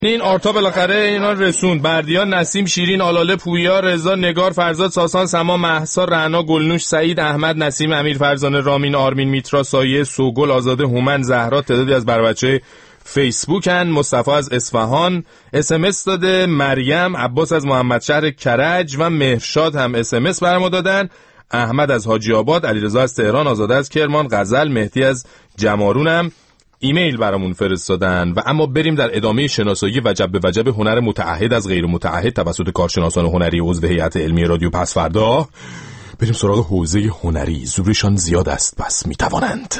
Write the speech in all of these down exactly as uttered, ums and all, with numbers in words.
این آرتا بالاخره اینا رسوند. بردیان، نسیم، شیرین، آلاله، پویا، رضا، نگار، فرزاد، ساسان، سما، مهسا، رعنا، گلنوش، سعید، احمد، نسیم، امیر، فرزانه، رامین، آرمین، میترا، سایه، سوگل، آزاده، هومن، زهرا تعدادی از بربچه فیسبوکن. مصطفی از اصفهان اس ام اس داده، مریم، عباس از محمد شهر کرج و مهرشاد هم اس ام اس برام دادن. احمد از حاجی آباد، علیرضا از تهران، آزاده از کرمان، غزل، مهدی از جمارون هم ایمیل برامون فرستادن. و اما بریم در ادامه شناسایی وجب به وجب هنر متعهد از غیر متعهد توسط کارشناسان هنری عضو هیئت علمی رادیو پس فردا. بریم سراغ حوزه هنری. زورشان زیاد است پس میتوانند.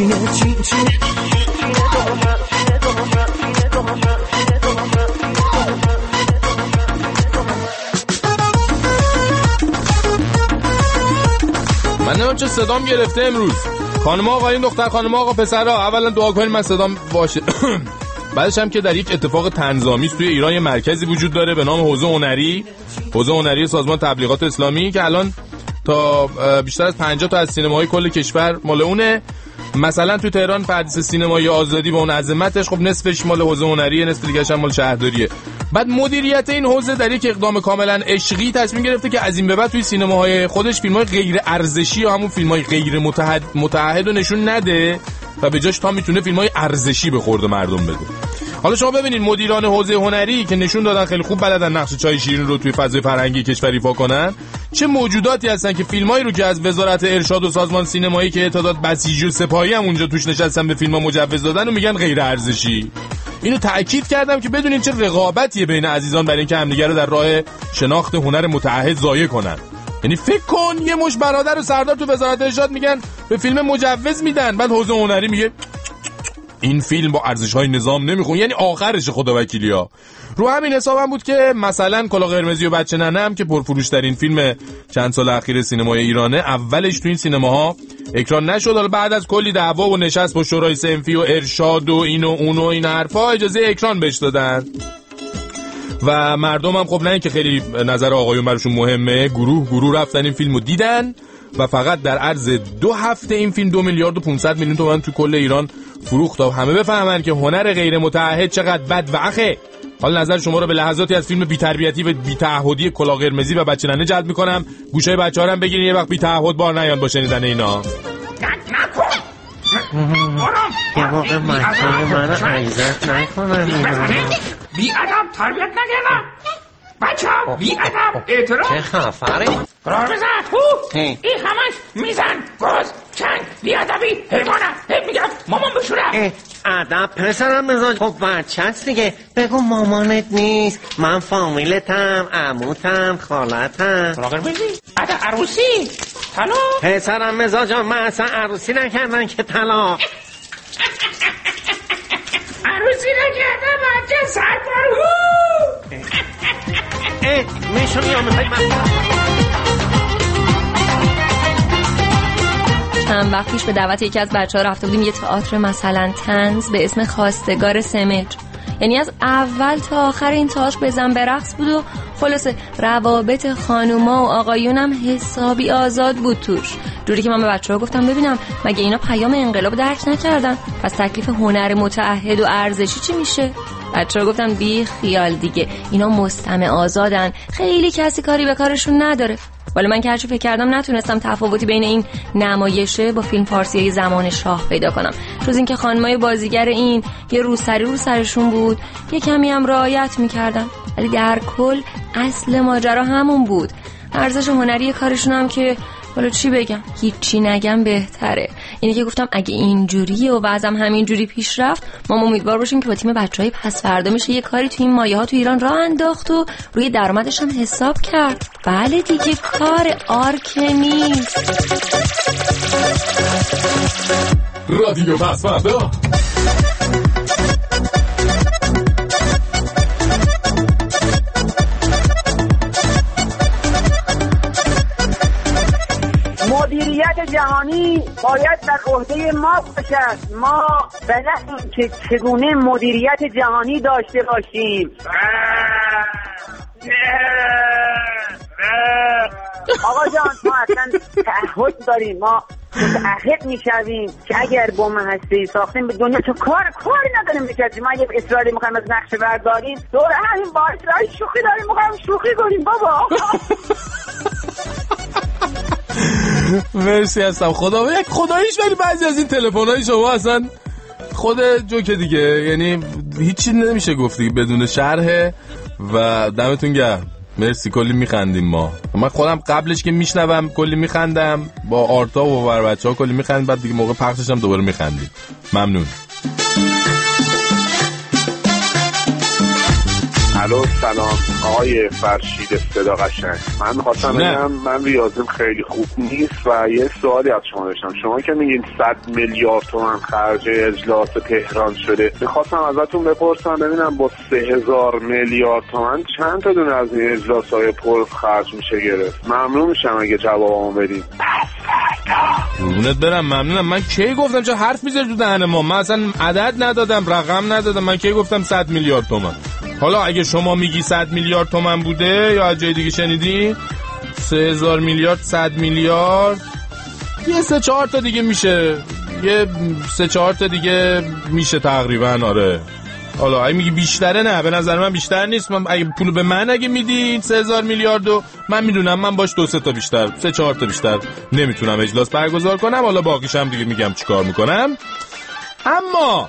من نمیم چه صدام گرفته امروز. خانم آقایون، دختر خانم آقا پسرها، اولا دعا کنید من صدام باشه. بعدش هم که در یک اتفاق طنزآمیز توی ایران یه مرکزی وجود داره به نام حوزه هنری، حوزه هنری سازمان تبلیغات اسلامی که الان تا بیشتر از پنجاه تا از سینماهای کل کشور مال اونه. مثلا تو تهران پردیس سینمایی آزادی با اون عظمتش خب نصفش مال حوزه هنریه، نصف دیگه‌ش هم مال شهرداریه. بعد مدیریت این حوزه در یک اقدام کاملا عشقی تصمیم گرفته که از این به بعد توی سینماهای خودش فیلم‌های غیر ارزشی یا همون فیلم‌های غیر متحد متعهد رو نشون نده و به جاش تا میتونه فیلم‌های ارزشی به خورد مردم بده. حالا شما ببینید مدیران حوزه هنری که نشون دادن خیلی خوب بلدن نقش چای شیرین رو توی فضای فرهنگی کشور ایفا کنن، چه موجوداتی هستن که فیلمایی رو که از وزارت ارشاد و سازمان سینمایی که تعداد بسیجی و سپاهی هم اونجا توش نشستن به فیلم‌ها مجوز دادن و میگن غیر ارزشی. اینو تأکید کردم که بدونین چه رقابتیه بین عزیزان برای اینکه همدیگه رو در راه شناخت هنر متعهد ضایع کنن. یعنی فکر کن یه مش برادر و سردار تو وزارت ارشاد میگن به فیلم مجوز میدن، بعد حوزه هنری میگه این فیلم با ارزش‌های نظام نمیخونه. یعنی آخرش خدا وکیلیا. رو همین حساب هم بود که مثلا کلاه قرمزی و بچه ننه هم که پرفروش‌ترین فیلم چند سال اخیر سینمای ایرانه، اولش تو این سینماها اکران نشد. حالا بعد از کلی دعوا و نشست با شورای صنفی و ارشاد و این و اون و این حرفا اجازه اکران بهش دادن. و مردم هم خب نه اینکه خیلی نظر آقایون براشون مهمه، گروه گروه رفتن این فیلمو دیدن و فقط در عرض دو هفته این فیلم دو میلیارد و پانصد میلیون تومان تو کل ایران فروخت تا همه بفهمن که هنر غیر متعهد چقدر بد و اخه. حالا نظر شما رو به لحظاتی از فیلم بی‌تربیتی و بی‌تعهدی کلاه قرمزی و بچه ننه جلب می‌کنم. گوشای بچه‌ها رو بگیرین یه وقت بی‌تعهد بار نیان با شنیدن اینا. نکن. یه موقع مطمئن من رو عیزت نکنم اینا. بی ادب تربیت نگیرم بچه ها، بی ادب اعتراف. چه خفره؟ قرار بزن این همش میزن گاز چنگ بی ادبی حیوانم. هی میگم مامان بشورم. ادب پسرم مزاج. خب بچه هست دیگه بگو مامانت نیست، من فامیلتم، عموتم، خالتم. راقر بزی ادب عروسی طلاق. پسرم مزاجم من اصلا عروسی نکردن که طلاق. عروسی نکردم بچه سرکار. اه میشونی یا میخوایی من چند وقت پیش به دعوت یکی از بچه ها رفته بودیم یه تئاتر مثلا طنز به اسم خواستگار سمج. یعنی از اول تا آخر این تئاتر بزن برقص بود و خلاصه روابط خانوما و آقایونم حسابی آزاد بود توش. جوری که من به بچه‌ها گفتم ببینم مگه اینا پیام انقلاب درک نکردن، پس تکلیف هنر متعهد و ارزشی چی میشه؟ بچه‌ها گفتن بی خیال دیگه، اینا مستمع آزادن، خیلی کسی کاری به کارشون نداره. ولی من که هرچی فکر کردم نتونستم تفاوتی بین این نمایشه با فیلم فارسی زمان شاه پیدا کنم. جز اینکه خانمای بازیگر این یه روسری رو سرشون بود، یه کمی هم رعایت میکردن، ولی در کل اصل ماجرا همون بود. ارزش هنری کارشون هم که ولی چی بگم، هیچی نگم بهتره. اینه که گفتم اگه اینجوریه و وضعم همینجوری پیش رفت، ما امیدوار باشیم که با تیم بچهای پس فردا میشه یه کاری تو این مایه ها تو ایران راه انداخت و روی درآمدش هم حساب کرد. بله دیگه، کار آرک نیست. رادیو پس فردا. مدیریت جهانی باید در عهده ما باشد. ما بلدیم که چگونه مدیریت جهانی داشته باشیم. آقا جان ما اصلا تعهد داریم، ما متعهد میشویم که اگر بمب هسته‌ای ساختیم به دنیا چون کار کاری نداریم بکردیم. ما اگه اسرائیل میخوایم از نقشه برداریم دور همین باعث رای شوخی داریم میخوایم شوخی کنیم بابا. مرسی هستم خدا یک خداییش. ولی بعضی از این تلفن‌های شما اصلا خود جوک دیگه، یعنی هیچی نمیشه گفتی بدون شرحه و دمتون گرم. مرسی، کلی میخندیم ما. من خودم قبلش که میشنوم کلی میخندم، با آرتا و بر بچه‌ها کلی میخندیم، بعد دیگه موقع پخشش هم دوباره میخندیم. ممنون. الو سلام آقای فرشید صدا قشنگ. من خواستم بگم من ریاضیم خیلی خوب نیست و یه سوالی از شما داشتم. شما که میگین صد میلیارد تومان خرج اجلاس تهران شده، میخواستم ازتون بپرسم ببینم با سه هزار میلیارد تومان چند تا دونه از این اجلاس‌های پر خرج میشه گرفت؟ ممنون میشم اگه جوابمو بدین. قربونت برم، ممنونم. من کی گفتم چه حرف میذاری تو دهن ما؟ من اصلا عدد ندادم، رقم ندادم. من کی گفتم صد میلیارد تومان؟ حالا اگه شما میگی صد میلیارد تومان بوده یا از جای دیگه شنیدی، سه هزار میلیارد، صد میلیارد، یه سه چهار تا دیگه میشه، یه سه چهار تا دیگه میشه تقریبا. آره حالا اگه میگی بیشتره، نه به نظر من بیشتر نیست. من اگه پولو به من اگه میدین سه هزار میلیاردو، من میدونم من باش دو سه تا بیشتر، سه چهار تا بیشتر نمیتونم اجلاس برگزار کنم. حالا باقیش هم دیگه میگم چیکار میکنم. اما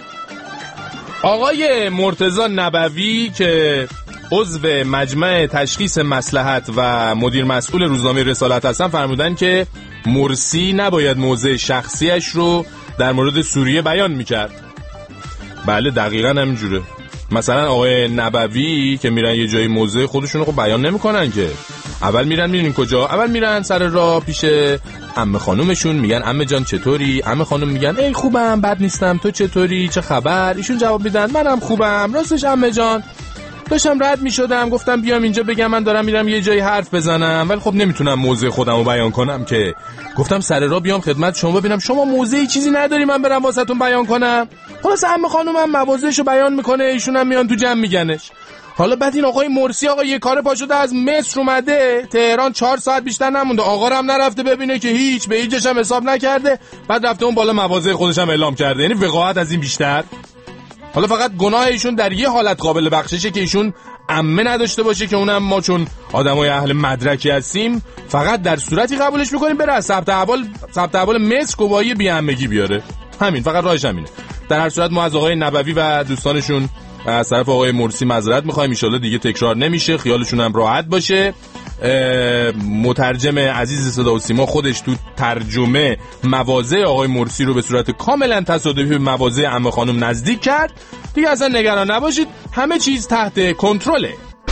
آقای مرتضی نبوی که عضو مجمع تشخیص مصلحت و مدیر مسئول روزنامه رسالت هستن فرمودن که مرسی نباید موضع شخصیش رو در مورد سوریه بیان میکرد. بله دقیقاً همینجوره. مثلا آقای نبوی که میرن یه جایی موضع خودشون رو خب بیان نمیکنن که. اول میرن میرین کجا؟ اول میرن سر راه پیش عمه خانومشون، میگن عمه جان چطوری؟ عمه خانوم میگن ای خوبم بد نیستم، تو چطوری؟ چه خبر؟ ایشون جواب میدن منم خوبم. راستش عمه جان داشتم رد میشدم گفتم بیام اینجا بگم من دارم میرم یه جایی حرف بزنم، ولی خب نمیتونم موضع خودم رو بیان کنم که گفتم سر راه بیام خدمت شما ببینم شما موضعی چیزی نداری من برم واسهتون بیان کنم. خلاص عمه خانومم مواضعشو بیان میکنه، ایشون هم میان تو جمع میگنش. حالا بعد این آقای مرسی آقا یه کار پا شده از مصر اومده تهران، چهار ساعت بیشتر نمونده، آقا هم نرفته ببینه که هیچ، به هیچش هم حساب نکرده، بعد رفته اون بالا مواضع خودش هم اعلام کرده. یعنی وقاحت از این بیشتر. حالا فقط گناه ایشون در یه حالت قابل بخششه که ایشون عمه نداشته باشه، که اونم ما چون آدمای اهل مدرکی هستیم فقط در صورتی قبولش میکنیم بره از ثبت احوال ثبت احوال مصر گواهی بی‌عمگی بیاره. همین، فقط راهش همینه. در هر صورت ما از آقای نبوی و دوستانشون از طرف آقای مرسی معذرت می‌خوایم، ان شاءالله دیگه تکرار نمیشه، خیالشون هم راحت باشه. مترجم عزیز صدا و سیما خودش تو ترجمه مواضع آقای مرسی رو به صورت کاملا تصادفی به مواضع عمه خانم نزدیک کرد. دیگه اصلا نگران نباشید، همه چیز تحت کنترله.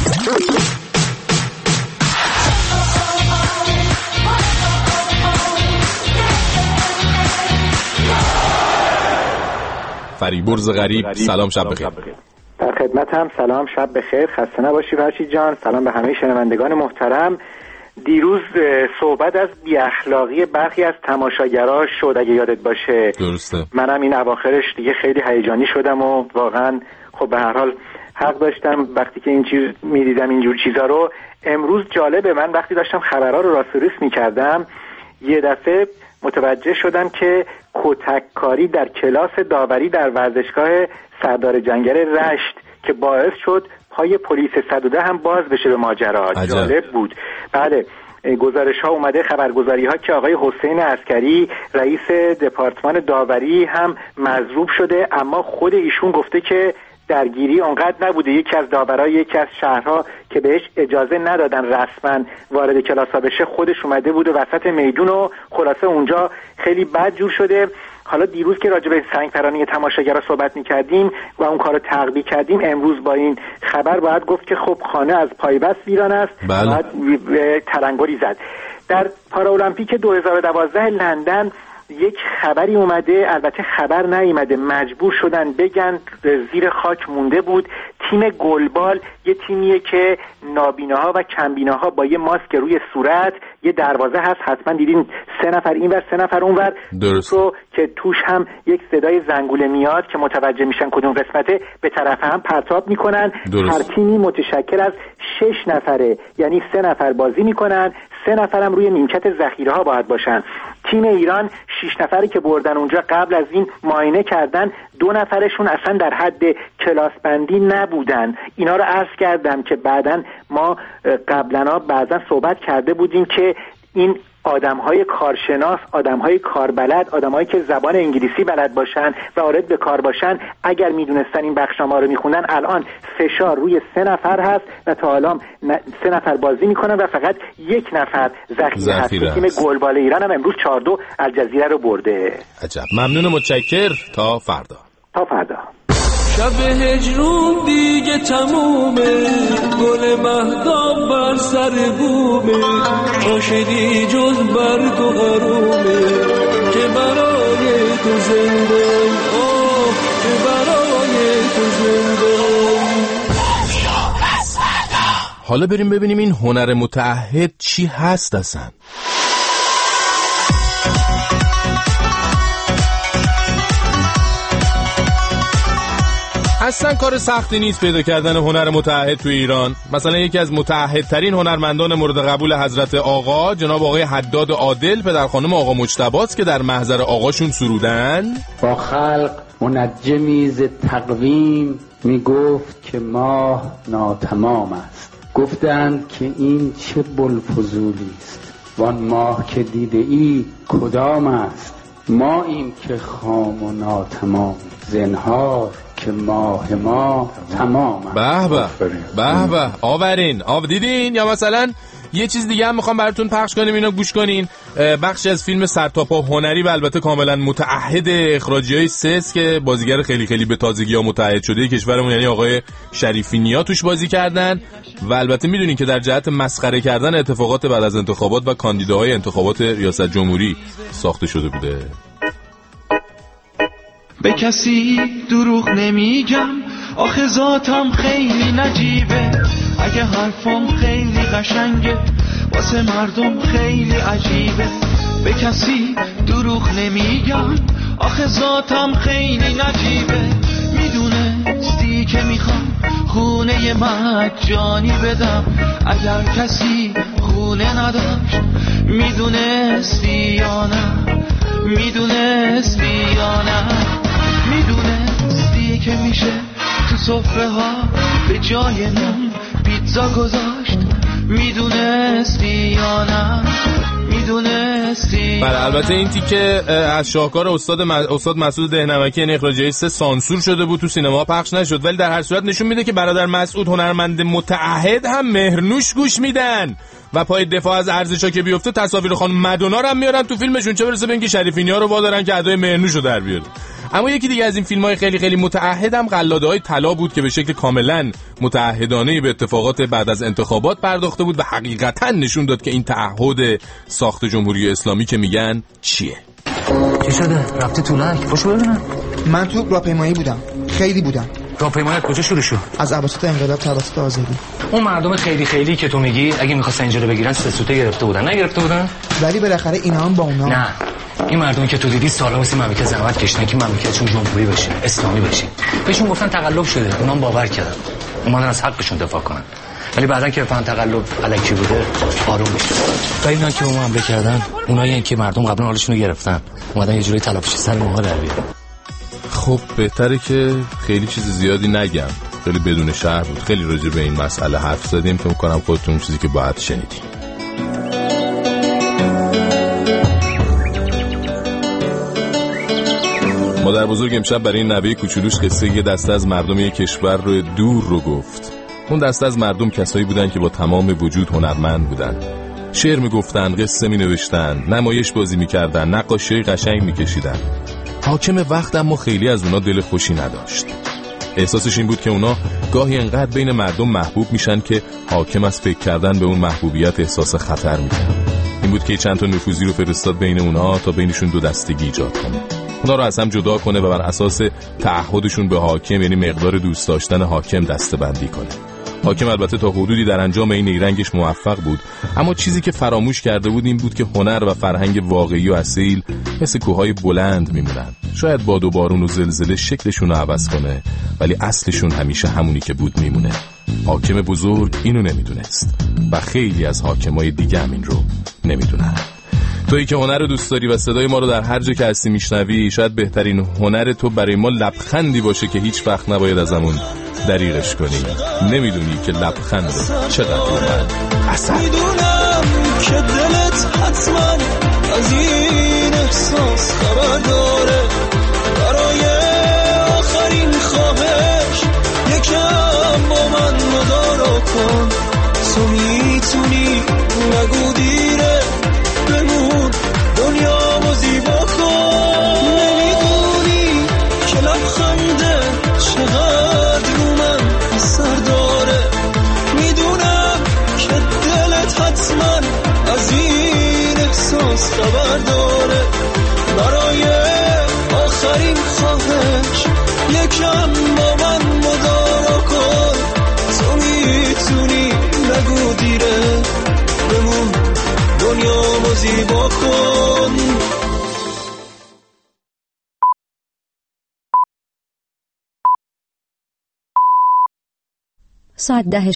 فریبرز غریب سلام شب بخیر. در خدمتم، سلام شب بخیر، خسته نباشی فرشید جان. سلام به همه شنوندگان محترم. دیروز صحبت از بی اخلاقی برخی از تماشاگرها شد اگه یادت باشه. درسته. منم این اواخرش دیگه خیلی هیجانی شدم و واقعا خب به هر حال حق داشتم وقتی که این چیز میدیدم اینجور چیزا رو. امروز جالبه، من وقتی داشتم خبرها رو راستوریس میکردم یه دفعه متوجه شدم که کتککاری در کلاس داوری در ورزشگاه سردار جنگل رشت که باعث شد پای پلیس صد و ده هم باز بشه به ماجرا. جالب بود. بله، گزارش ها اومده، خبرگزاری ها که آقای حسین عسکری رئیس دپارتمان داوری هم مضروب شده، اما خود ایشون گفته که درگیری اونقدر نبوده. یکی از داورای یکی از شهرها که بهش اجازه ندادن رسما وارد کلاسا بشه خودش اومده بود وسط میدون و خلاصه اونجا خیلی بد جور شده. حالا دیروز که راجع به سنگ‌پرانی تماشاگرها صحبت می‌کردیم و اون کارو تقبیح کردیم، امروز با این خبر باید گفت که خب خانه از پایبست ویران است. بله. باید تلنگری زد. در پارالمپیک دو هزار و دوازده لندن یک خبری اومده، البته خبر نیامده، مجبور شدن بگن، زیر خاک مونده بود. تیم گلبال یه تیمیه که نابیناها و کمبیناها با یه ماسک روی صورت، یه دروازه هست حتما دیدین، سه نفر اینور سه نفر اونور، رو که توش هم یک صدای زنگوله میاد که متوجه میشن کدوم قسمته، به طرف هم پرتاب میکنن. هر تیمی متشکل از شش نفره، یعنی سه نفر بازی میکنن، سه نفرم روی نیمکت ذخیره ها باید باشن. تیم ایران شش نفری که بردن اونجا قبل از این معاینه کردن، دو نفرشون اصلا در حد کلاس بندی نبودن. اینا رو عرض کردم که بعدن ما قبلا بعضا صحبت کرده بودیم که این آدم‌های کارشناس، آدم‌های کاربلد، آدم‌هایی که زبان انگلیسی بلد باشن و وارد به کار باشن، اگر میدونستن این بخشنامه رو میخوندن، الان فشار روی سه نفر هست و تا حالا سه نفر بازی میکنن و فقط یک نفر ذخیره هست. تیم گلبال ایران هم امروز چهار دو الجزیره رو برده. عجب. ممنون، متشکر. تا فردا. تا فردا. شب هجرون دیگه تمومه، گل مهدام بر سر بومه، عاشقی جز برگ و غرومه که برای تو زنده، آه که برای تو زنده. حالا بریم ببینیم این هنر متعهد چی هست اصلا. اصلا کار سختی نیست پیدا کردن هنر متعهد تو ایران. مثلا یکی از متعهدترین هنرمندان مورد قبول حضرت آقا جناب آقای حداد عادل، پدر خانم آقا مجتباست که در محضر آقاشون سرودن با خلق منجمی ز تقویم میگفت که ماه ناتمام است. گفتند که این چه بلفضولی است، وان ماه که دیده ای کدام است. ما این که خام و ناتمام، زنهار که ماه ما تمام. به به به به. آورین آب دیدین؟ یا مثلا یه چیز دیگه هم میخوام براتون پخش کنیم، اینو گوش کنین. بخشی از فیلم سرتاپا هنری و البته کاملا متعهد اخراجی‌های سس که بازیگر خیلی خیلی به تازگی ها متعهد شده کشورمون یعنی آقای شریفی نیا توش بازی کردن. و البته میدونین که در جهت مسخره کردن اتفاقات بعد از انتخابات و کاندیداهای انتخابات ریاست جمهوری ساخته شده بوده. به کسی دروغ نمیگم، آخه ذاتم خیلی نجیبه. اگه حرفم خیلی قشنگه، واسه مردم خیلی عجیبه. به کسی دروغ نمیگم، آخه ذاتم خیلی نجیبه. میدونستی که میخوام خونه مجانی بدم، اگر کسی خونه نداشت میدونستی یا نه، میدونستی یا نه. میدونستی که میشه تو سفره ها به جای نون پیتزا گذاشت، میدونستی یا نه، میدونستی. بله البته این تیکه از شاهکار استاد م... استاد مسعود دهنمکی یعنی اخراجی سه سانسور شده بود، تو سینما پخش نشد، ولی در هر صورت نشون میده که برادر مسعود هنرمند متعهد هم مهرنوش گوش میدن و پای دفاع از ارزشا که بیفته تصاویر خانم مدونا رو هم میارن تو فیلمشون، چه برسه به اینکه شریفینیا رو وادارن که ادای مهرنوشو در بیاره. اما یکی دیگه از این فیلم‌های خیلی خیلی متعهد هم قلاده‌های طلا بود که به شکل کاملا متعهدانه به اتفاقات بعد از انتخابات پرداخته بود و حقیقتاً نشون داد که این تعهد ساخت جمهوری اسلامی که میگن چیه. چی شده؟ رفتی تو لنگ؟ خوش ببینم. من تو راهپیمایی بودم. خیلی بودم. راهپیمایی کجا شروع شد؟ از اواسط انقلاب توسط آزادی. اون مردم خیلی خیلی که تو میگی اگه می‌خواستن اینجا رو بگیرن سه سوته گرفته بودن، نگرفته بودن؟ ولی بالاخره اینا هم با اونا. نه. این مردمی که تو دیدی سالا واسه مملکت زحمت کشیدن که مملکتشون جمهوری بشه، اسلامی بشه. بهشون گفتن تقلب شده، اونام باور کردن. اومدن از حقشون دفاع کنن. ولی بعدن که بفهمن تقلب الکی بوده، آروم میشن. و اینا که اون حمله کردن، اونایی که مردم قبلا حالشون رو گرفتن، اومدن یه جوری تلافیش سر ماها در بیارن. خب بهتره که خیلی چیز زیادی نگم. خیلی بدون شرح بود. خیلی راجع به این مسئله حرف زدیم که می‌کنم خودتون چیزی که باید شنیدین. مادر بزرگ امشب برای این نوه کوچولوش قصه یه دسته از مردم یک کشور رو دور رو گفت. اون دسته از مردم کسایی بودن که با تمام وجود هنرمند بودن. شعر میگفتن، قصه می نوشتن، نمایش بازی میکردن، نقاشی قشنگ میکشیدن. حاکم وقت اما خیلی از اونا دل خوشی نداشت. احساسش این بود که اونا گاهی انقدر بین مردم محبوب میشن که حاکم از فکر کردن به اون محبوبیت احساس خطر میکنه. این بود که چند تا نفوذی رو فرستاد بین اونها تا بینشون دو دستگی ایجاد کنه. اونا رو از هم جدا کنه و بر اساس تعهدشون به حاکم یعنی مقدار دوست داشتن حاکم دسته‌بندی کنه. حاکم البته تا حدودی در انجام این نیرنگش موفق بود، اما چیزی که فراموش کرده بود این بود که هنر و فرهنگ واقعی و اصیل مثل کوههای بلند میمونن. شاید باد و بارون و زلزله شکلشون رو عوض کنه، ولی اصلشون همیشه همونی که بود میمونه. حاکم بزرگ اینو نمیدونست و خیلی از حاکمای دیگه هم این رو نمیدونن. تویی که هنر رو دوست داری و صدای ما رو در هر جا که هستی میشنوی، شاید بهترین هنر تو برای ما لبخندی باشه که هیچ وقت نباید ازمون دریغش کنی. نمیدونی که لبخند چقدر من اثر میدونم که دلت حتما از این احساس خبر داره. برای آخرین خواهش یکم با من مدارا کن. تو میتونی نگو دیره، بمون دنیا و زیبا کن. نمیدونی که لبخنده چقدر رو من اثر داره. میدونم که دلت حتما از این احساس خبر داره. برای آخرین خواهش یکم با من مدارا کن. تو میتونی نگو دیره، بمون دنیا رو زیبا کن. ساعت ده